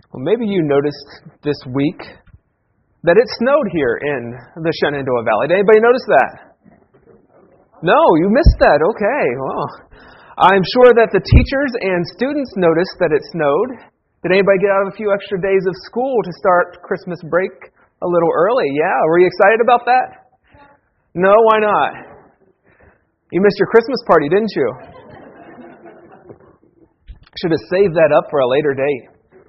Well, maybe you noticed this week that it snowed here in the Shenandoah Valley. Did anybody notice that? No, you missed that. Okay, well, I'm sure that the teachers and students noticed that it snowed. Did anybody get out a few extra days of school to start Christmas break a little early? Yeah, were you excited about that? No, why not? You missed your Christmas party, didn't you? Should have saved that up for a later date.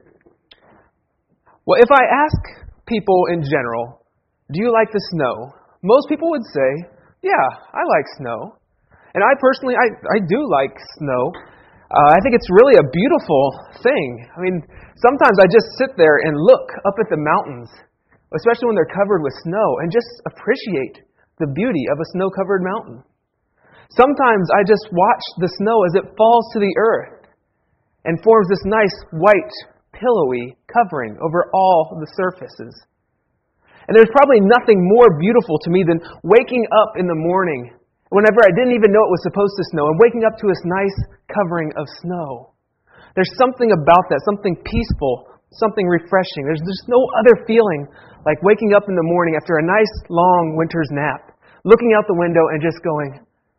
Well, if I ask people in general, do you like the snow? Most people would say, yeah, I like snow. And I personally, I do like snow. I think it's really a beautiful thing. I mean, sometimes I just sit there and look up at the mountains, especially when they're covered with snow, and just appreciate the beauty of a snow-covered mountain. Sometimes I just watch the snow as it falls to the earth and forms this nice white, pillowy covering over all the surfaces. And there's probably nothing more beautiful to me than waking up in the morning whenever I didn't even know it was supposed to snow and waking up to this nice covering of snow. There's something about that, something peaceful, something refreshing. There's just no other feeling like waking up in the morning after a nice long winter's nap, looking out the window and just going,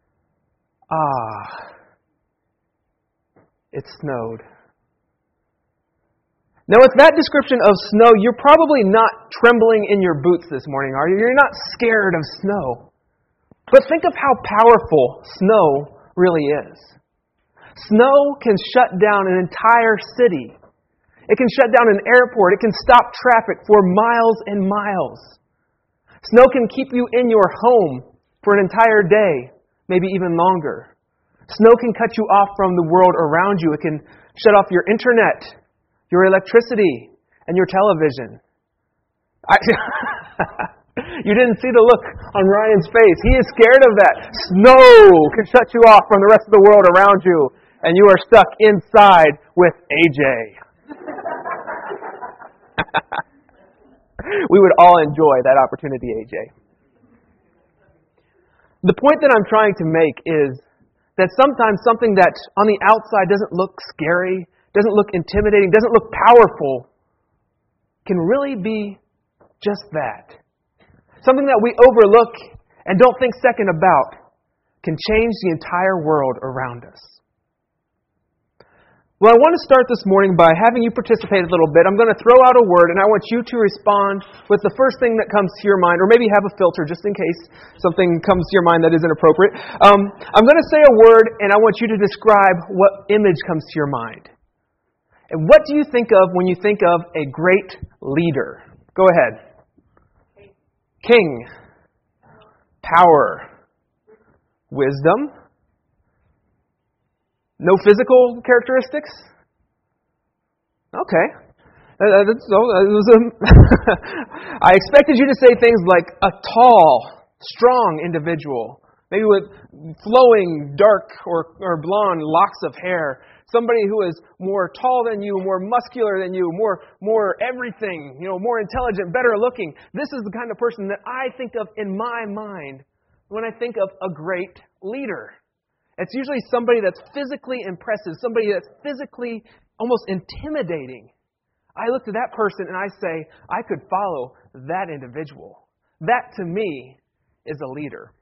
it snowed. Now, with that description of snow, you're probably not trembling in your boots this morning, are you? You're not scared of snow. But think of how powerful snow really is. Snow can shut down an entire city. It can shut down an airport. It can stop traffic for miles and miles. Snow can keep you in your home for an entire day, maybe even longer. Snow can cut you off from the world around you. It can shut off your internet, your electricity, and your television. You didn't see the look on Ryan's face. He is scared of that. Snow can shut you off from the rest of the world around you, and you are stuck inside with AJ. We would all enjoy that opportunity, AJ. The point that I'm trying to make is that sometimes something that on the outside doesn't look scary, doesn't look intimidating, doesn't look powerful, can really be just that. Something that we overlook and don't think second about can change the entire world around us. Well, I want to start this morning by having you participate a little bit. I'm going to throw out a word, and I want you to respond with the first thing that comes to your mind, or maybe have a filter just in case something comes to your mind that isn't appropriate. I'm going to say a word, and I want you to describe what image comes to your mind. And what do you think of when you think of a great leader? Go ahead. King. Power. Wisdom. No physical characteristics? Okay. I expected you to say things like a tall, strong individual, maybe with flowing dark or blonde locks of hair. Somebody who is more tall than you, more muscular than you, more everything, more intelligent, better looking. This is the kind of person that I think of in my mind when I think of a great leader. It's usually somebody that's physically impressive, somebody that's physically almost intimidating. I look to that person and I say, I could follow that individual. That, to me, is a leader.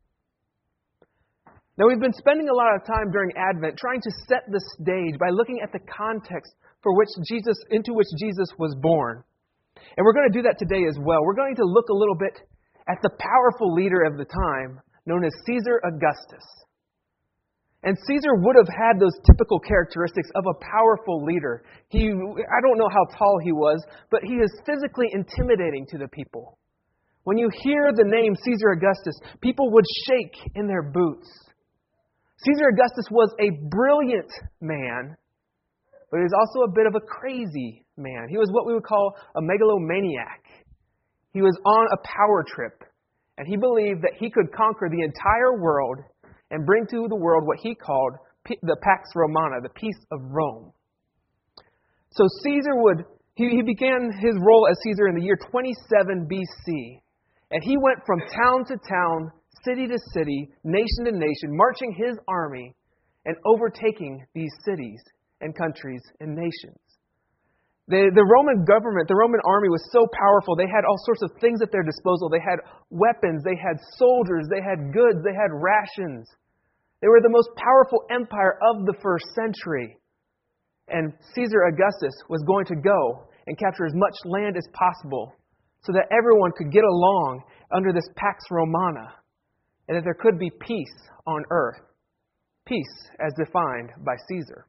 Now, we've been spending a lot of time during Advent trying to set the stage by looking at the context into which Jesus was born. And we're going to do that today as well. We're going to look a little bit at the powerful leader of the time, known as Caesar Augustus. And Caesar would have had those typical characteristics of a powerful leader. I don't know how tall he was, but he is physically intimidating to the people. When you hear the name Caesar Augustus, people would shake in their boots. Caesar Augustus was a brilliant man, but he was also a bit of a crazy man. He was what we would call a megalomaniac. He was on a power trip, and he believed that he could conquer the entire world and bring to the world what he called the Pax Romana, the peace of Rome. So Caesar he began his role as Caesar in the year 27 BC. And he went from town to town, city to city, nation to nation, marching his army and overtaking these cities and countries and nations. The Roman government, the Roman army was so powerful. They had all sorts of things at their disposal. They had weapons, they had soldiers, they had goods, they had rations. They were the most powerful empire of the first century. And Caesar Augustus was going to go and capture as much land as possible so that everyone could get along under this Pax Romana and that there could be peace on earth. Peace as defined by Caesar.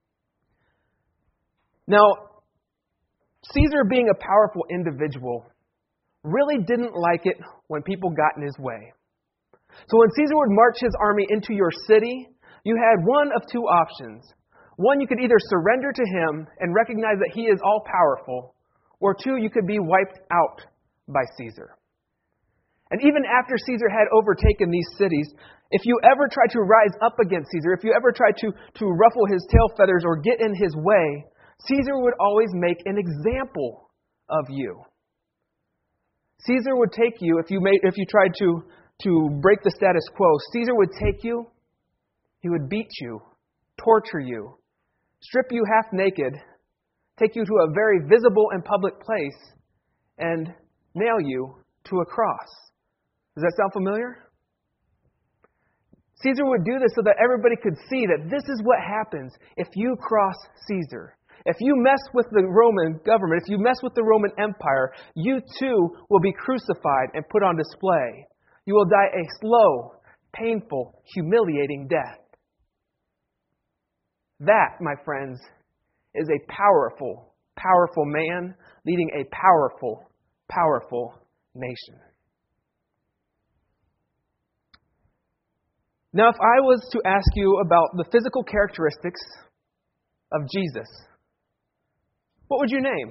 Now, Caesar, being a powerful individual, really didn't like it when people got in his way. So when Caesar would march his army into your city, you had one of two options. One, you could either surrender to him and recognize that he is all-powerful, or two, you could be wiped out by Caesar. And even after Caesar had overtaken these cities, if you ever tried to rise up against Caesar, if you ever tried to ruffle his tail feathers or get in his way, Caesar would always make an example of you. Caesar would take you, if you tried to break the status quo, Caesar would take you, he would beat you, torture you, strip you half naked, take you to a very visible and public place, and nail you to a cross. Does that sound familiar? Caesar would do this so that everybody could see that this is what happens if you cross Caesar. If you mess with the Roman government, if you mess with the Roman Empire, you too will be crucified and put on display. You will die a slow, painful, humiliating death. That, my friends, is a powerful, powerful man leading a powerful, powerful nation. Now, if I was to ask you about the physical characteristics of Jesus, what would you name?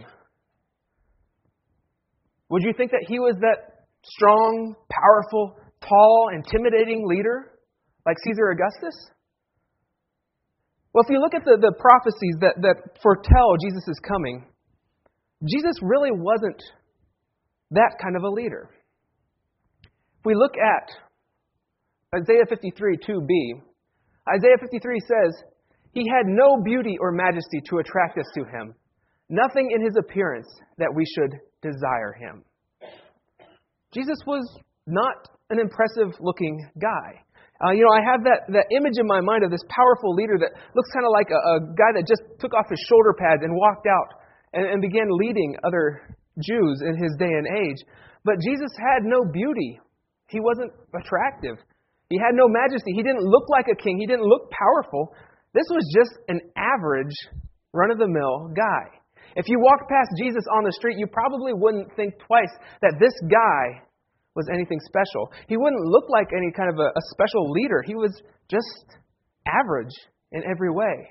Would you think that he was that strong, powerful, tall, intimidating leader like Caesar Augustus? Well, if you look at the prophecies that foretell Jesus' coming, Jesus really wasn't that kind of a leader. If we look at Isaiah 53, 2b, Isaiah 53 says, "He had no beauty or majesty to attract us to him, nothing in his appearance that we should desire him." Jesus was not an impressive-looking guy. I have that image in my mind of this powerful leader that looks kind of like a guy that just took off his shoulder pads and walked out and began leading other Jews in his day and age. But Jesus had no beauty. He wasn't attractive. He had no majesty. He didn't look like a king. He didn't look powerful. This was just an average, run-of-the-mill guy. If you walked past Jesus on the street, you probably wouldn't think twice that this guy was anything special. He wouldn't look like any kind of a special leader. He was just average in every way.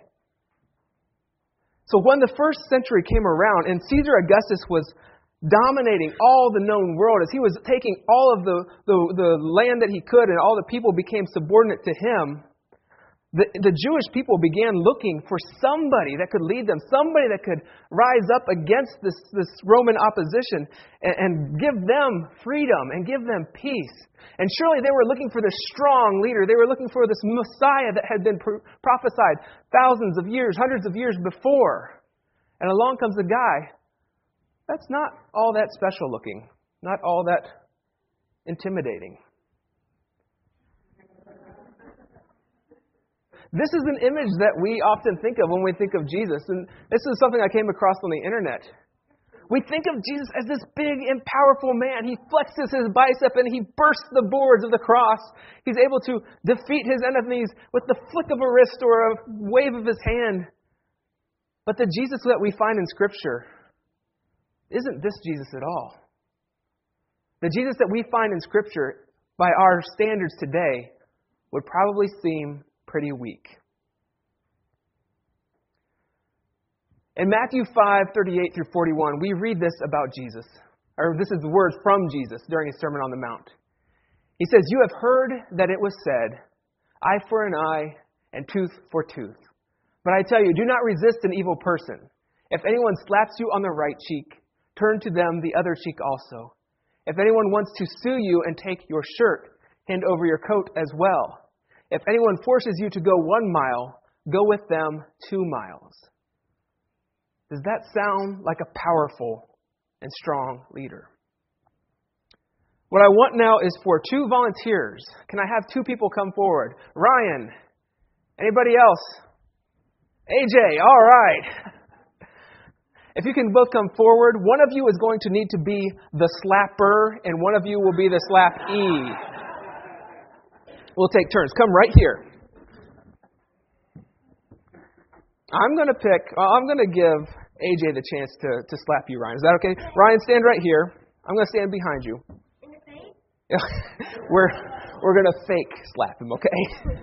So when the first century came around and Caesar Augustus was dominating all the known world, as he was taking all of the land that he could and all the people became subordinate to him, the Jewish people began looking for somebody that could lead them, somebody that could rise up against this Roman opposition and give them freedom and give them peace. And surely they were looking for this strong leader. They were looking for this Messiah that had been prophesied thousands of years, hundreds of years before. And along comes a guy that's not all that special looking, not all that intimidating. This is an image that we often think of when we think of Jesus. And this is something I came across on the internet. We think of Jesus as this big and powerful man. He flexes his bicep and he bursts the boards of the cross. He's able to defeat his enemies with the flick of a wrist or a wave of his hand. But the Jesus that we find in Scripture isn't this Jesus at all. The Jesus that we find in Scripture, by our standards today, would probably seem pretty weak. In Matthew 5:38 through 41, we read this about Jesus. Or this is the words from Jesus during his Sermon on the Mount. He says, "You have heard that it was said, 'Eye for an eye and tooth for tooth.' But I tell you, do not resist an evil person. If anyone slaps you on the right cheek, turn to them the other cheek also. If anyone wants to sue you and take your shirt, hand over your coat as well. If anyone forces you to go 1 mile, go with them 2 miles. Does that sound like a powerful and strong leader? What I want now is for 2 volunteers. Can I have 2 people come forward? Ryan. Anybody else? AJ. All right. If you can both come forward, one of you is going to need to be the slapper, and one of you will be the slappee. We'll take turns. Come right here. I'm going to give AJ the chance to slap you, Ryan. Is that okay? Ryan, stand right here. I'm going to stand behind you. In the face? We're going to fake slap him, okay?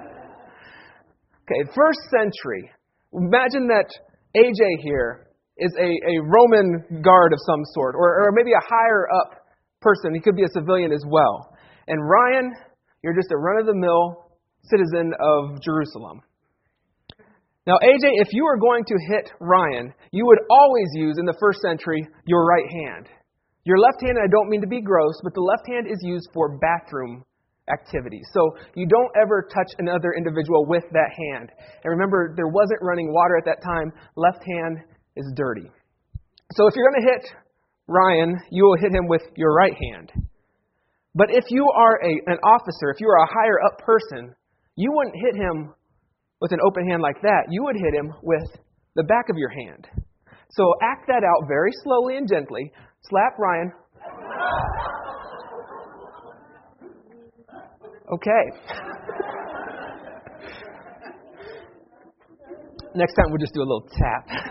Okay, first century. Imagine that AJ here is a Roman guard of some sort, or maybe a higher up person. He could be a civilian as well. And Ryan, you're just a run-of-the-mill citizen of Jerusalem. Now, AJ, if you are going to hit Ryan, you would always use, in the first century, your right hand. Your left hand, I don't mean to be gross, but the left hand is used for bathroom activities. So you don't ever touch another individual with that hand. And remember, there wasn't running water at that time. Left hand is dirty. So if you're going to hit Ryan, you will hit him with your right hand. But if you are an officer, if you are a higher up person, you wouldn't hit him with an open hand like that. You would hit him with the back of your hand. So act that out very slowly and gently. Slap Ryan. Okay. Next time we'll just do a little tap.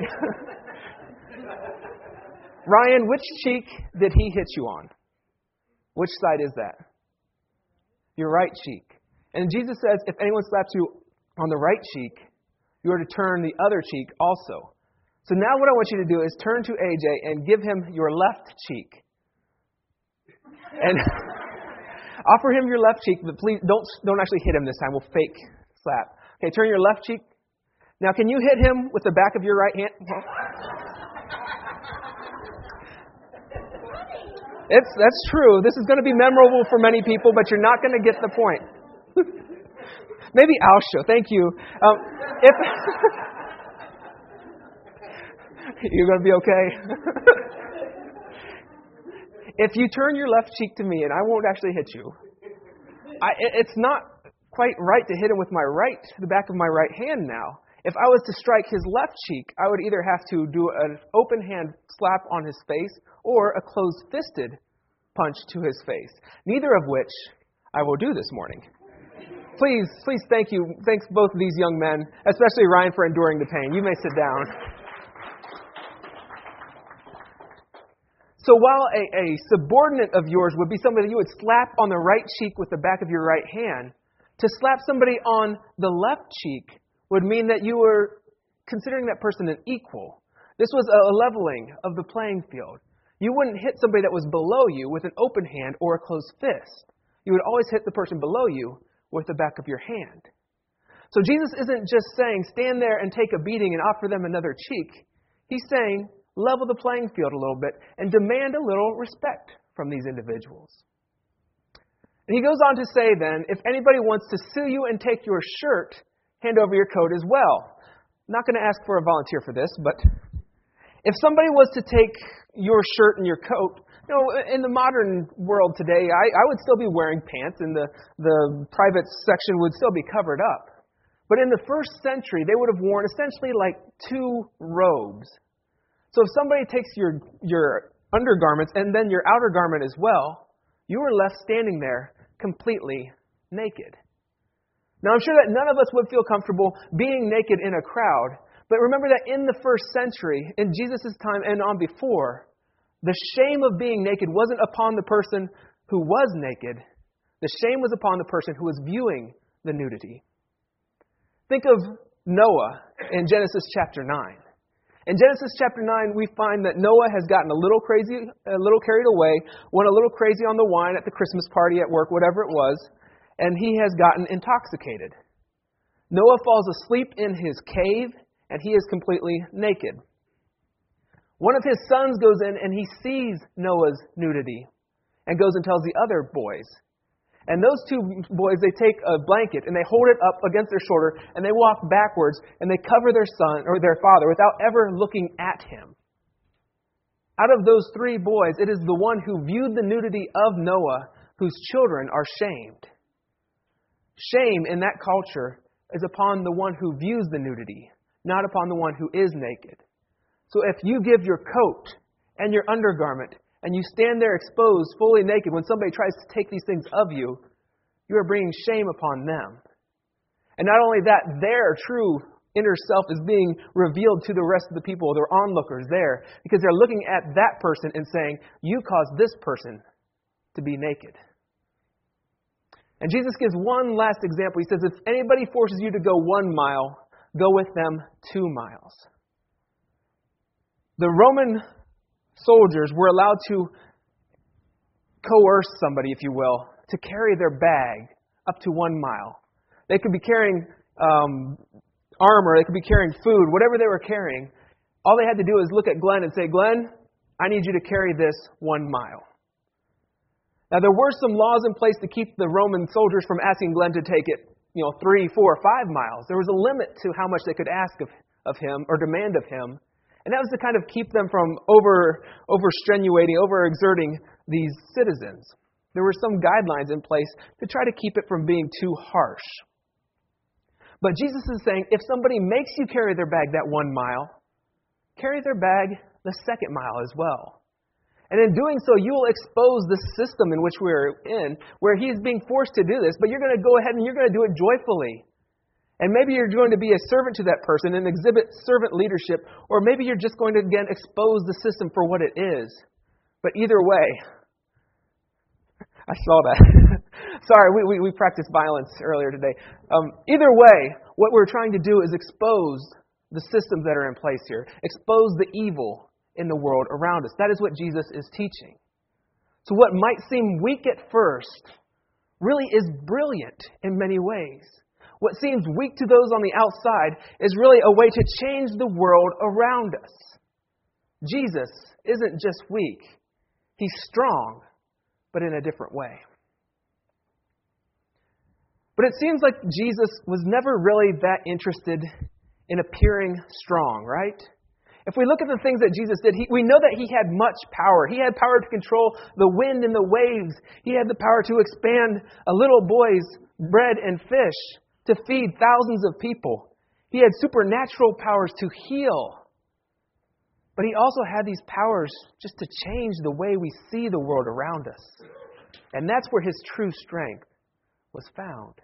Ryan, which cheek did he hit you on? Which side is that? Your right cheek. And Jesus says, if anyone slaps you on the right cheek, you are to turn the other cheek also. So now what I want you to do is turn to AJ and give him your left cheek. And offer him your left cheek, but please don't actually hit him this time. We'll fake slap. Okay, turn your left cheek. Now, can you hit him with the back of your right hand? That's true. This is going to be memorable for many people, but you're not going to get the point. Maybe I'll show. Thank you. If you're going to be okay. If you turn your left cheek to me, and I won't actually hit you, it's not quite right to hit him with the back of my right hand now. If I was to strike his left cheek, I would either have to do an open hand slap on his face or a closed-fisted punch to his face, neither of which I will do this morning. Please thank you. Thanks both of these young men, especially Ryan, for enduring the pain. You may sit down. So while a subordinate of yours would be somebody that you would slap on the right cheek with the back of your right hand, to slap somebody on the left cheek would mean that you were considering that person an equal. This was a leveling of the playing field. You wouldn't hit somebody that was below you with an open hand or a closed fist. You would always hit the person below you with the back of your hand. So Jesus isn't just saying, stand there and take a beating and offer them another cheek. He's saying, level the playing field a little bit and demand a little respect from these individuals. And he goes on to say then, if anybody wants to sue you and take your shirt, hand over your coat as well. I'm not going to ask for a volunteer for this, but if somebody was to take your shirt and your coat, in the modern world today, I would still be wearing pants and the private section would still be covered up. But in the first century, they would have worn essentially like 2 robes. So if somebody takes your undergarments and then your outer garment as well, you are left standing there completely naked. Now, I'm sure that none of us would feel comfortable being naked in a crowd, but remember that in the first century, in Jesus' time and on before, the shame of being naked wasn't upon the person who was naked. The shame was upon the person who was viewing the nudity. Think of Noah in Genesis chapter 9. In Genesis chapter 9, we find that Noah has gotten a little crazy, a little carried away, went a little crazy on the wine at the Christmas party at work, whatever it was, and he has gotten intoxicated. Noah falls asleep in his cave, and he is completely naked. One of his sons goes in, and he sees Noah's nudity, and goes and tells the other boys. And those two boys, they take a blanket and they hold it up against their shoulder and they walk backwards and they cover their son or their father without ever looking at him. Out of those three boys, it is the one who viewed the nudity of Noah whose children are shamed. Shame in that culture is upon the one who views the nudity, not upon the one who is naked. So if you give your coat and your undergarment and you stand there exposed, fully naked, when somebody tries to take these things of you, you are bringing shame upon them. And not only that, their true inner self is being revealed to the rest of the people, their onlookers there, because they're looking at that person and saying, you caused this person to be naked. And Jesus gives one last example. He says, if anybody forces you to go 1 mile, go with them 2 miles. The Roman soldiers were allowed to coerce somebody, if you will, to carry their bag up to 1 mile. They could be carrying armor, they could be carrying food, whatever they were carrying. All they had to do is look at Glenn and say, Glenn, I need you to carry this 1 mile. Now, there were some laws in place to keep the Roman soldiers from asking Glenn to take it, 3, 4, 5 miles. There was a limit to how much they could ask of him or demand of him. And that was to kind of keep them from overexerting these citizens. There were some guidelines in place to try to keep it from being too harsh. But Jesus is saying, if somebody makes you carry their bag that 1 mile, carry their bag the 2nd mile as well. And in doing so, you will expose the system in which we're in, where he is being forced to do this, but you're going to go ahead and you're going to do it joyfully. And maybe you're going to be a servant to that person and exhibit servant leadership, or maybe you're just going to, again, expose the system for what it is. But either way, I saw that. Sorry, we practiced violence earlier today. Either way, what we're trying to do is expose the systems that are in place here, expose the evil in the world around us. That is what Jesus is teaching. So what might seem weak at first really is brilliant in many ways. What seems weak to those on the outside is really a way to change the world around us. Jesus isn't just weak. He's strong, but in a different way. But it seems like Jesus was never really that interested in appearing strong, right? If we look at the things that Jesus did, we know that he had much power. He had power to control the wind and the waves. He had the power to expand a little boy's bread and fish to feed thousands of people. He had supernatural powers to heal. But he also had these powers just to change the way we see the world around us. And that's where his true strength was found.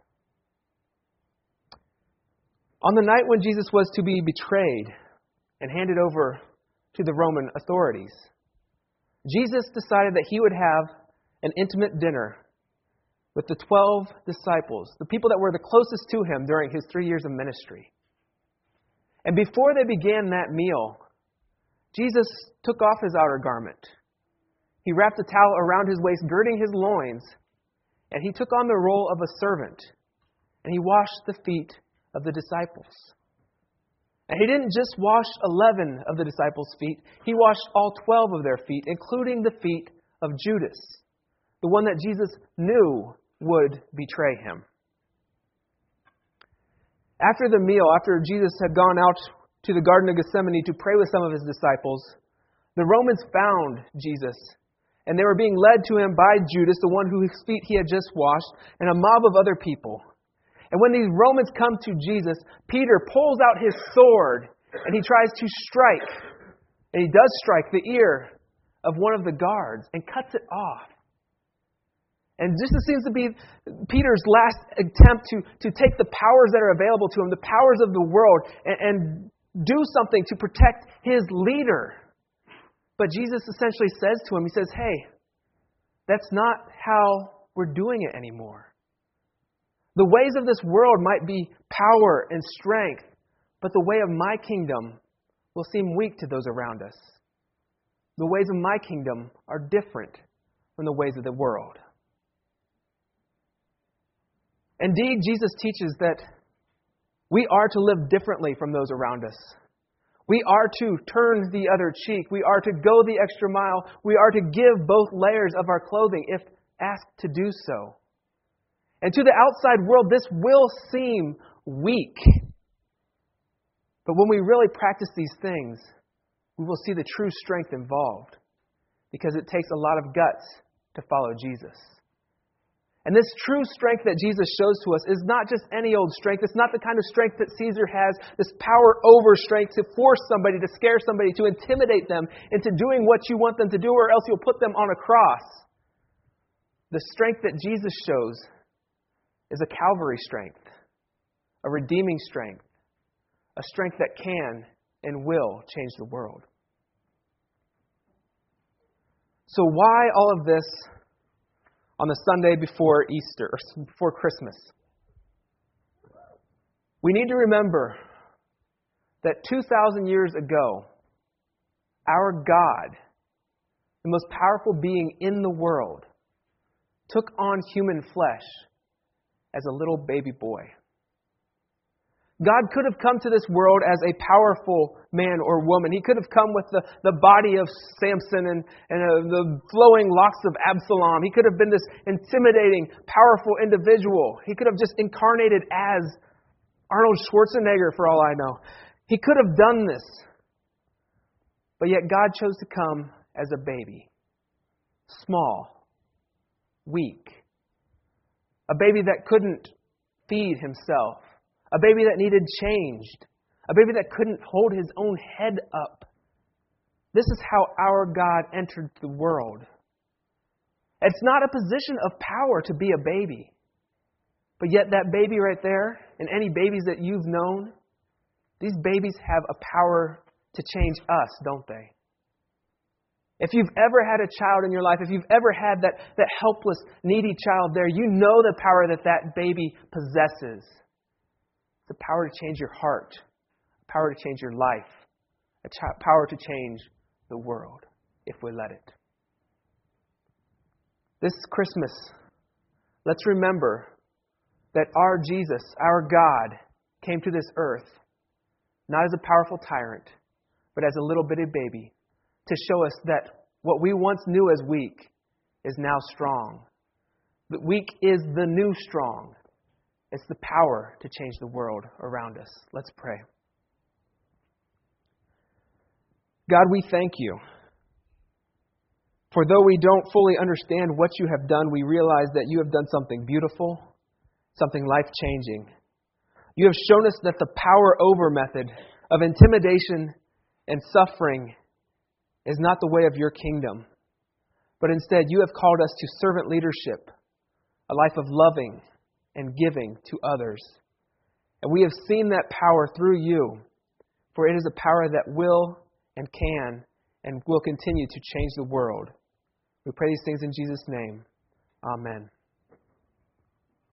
On the night when Jesus was to be betrayed and handed over to the Roman authorities, Jesus decided that he would have an intimate dinner with the 12 disciples, the people that were the closest to him during his 3 years of ministry. And before they began that meal, Jesus took off his outer garment. He wrapped a towel around his waist, girding his loins, and he took on the role of a servant, and he washed the feet of the disciples. And he didn't just wash 11 of the disciples' feet. He washed all 12 of their feet, including the feet of Judas, the one that Jesus knew would betray him. After the meal, after Jesus had gone out to the Garden of Gethsemane to pray with some of his disciples, the Romans found Jesus, and they were being led to him by Judas, the one whose feet he had just washed, and a mob of other people. And when these Romans come to Jesus, Peter pulls out his sword and he tries to strike. And he does strike the ear of one of the guards and cuts it off. And this seems to be Peter's last attempt to take the powers that are available to him, the powers of the world, and do something to protect his leader. But Jesus essentially says to him, he says, hey, that's not how we're doing it anymore. The ways of this world might be power and strength, but the way of my kingdom will seem weak to those around us. The ways of my kingdom are different from the ways of the world. Indeed, Jesus teaches that we are to live differently from those around us. We are to turn the other cheek. We are to go the extra mile. We are to give both layers of our clothing if asked to do so. And to the outside world, this will seem weak. But when we really practice these things, we will see the true strength involved, because it takes a lot of guts to follow Jesus. And this true strength that Jesus shows to us is not just any old strength. It's not the kind of strength that Caesar has, this power over strength to force somebody, to scare somebody, to intimidate them into doing what you want them to do, or else you'll put them on a cross. The strength that Jesus shows is a Calvary strength, a redeeming strength, a strength that can and will change the world. So why all of this on the Sunday before Easter, or before Christmas? We need to remember that 2,000 years ago, our God, the most powerful being in the world, took on human flesh as a little baby boy. God could have come to this world as a powerful man or woman. He could have come with the body of Samson and the flowing locks of Absalom. He could have been this intimidating, powerful individual. He could have just incarnated as Arnold Schwarzenegger, for all I know. He could have done this. But yet God chose to come as a baby. Small. Weak. A baby that couldn't feed himself. A baby that needed changed. A baby that couldn't hold his own head up. This is how our God entered the world. It's not a position of power to be a baby. But yet that baby right there, and any babies that you've known, these babies have a power to change us, don't they? If you've ever had a child in your life, if you've ever had that helpless, needy child there, you know the power that baby possesses. The power to change your heart, a power to change your life, a power to change the world, if we let it. This Christmas, let's remember that our Jesus, our God, came to this earth, not as a powerful tyrant, but as a little bitty baby, to show us that what we once knew as weak is now strong. That weak is the new strong. It's the power to change the world around us. Let's pray. God, we thank you. For though we don't fully understand what you have done, we realize that you have done something beautiful, something life-changing. You have shown us that the power over method of intimidation and suffering is not the way of your kingdom. But instead, you have called us to servant leadership, a life of loving and giving to others. And we have seen that power through you, for it is a power that will and can and will continue to change the world. We pray these things in Jesus' name. Amen.